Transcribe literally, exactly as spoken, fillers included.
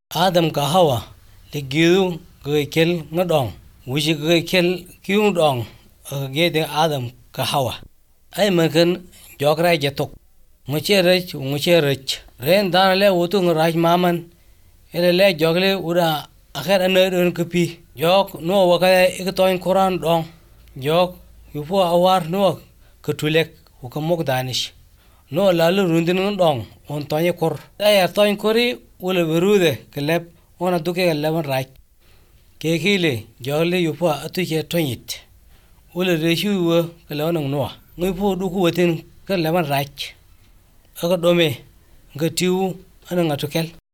Adam ka Hawa le giu ge kel ngadong wuji ge kel kiu dong ge de Adam ka Hawa ai makan jogra jetok ngoche rech ngoche rech ren dan le utung raj maman ele le jogle ura akhir aner kapi jok no waka iktoin Quran dong jok yupo awar no ketulek ukamok danish no lalu rundin dong on tonye kor ay toin kori ule berude kelep ona duke leban raj kekile jogle yupo atu ke tonyit ule reshu wo kelonong no ngupo duku wetin ke leban raj aga dome ngatiu ana ngatukel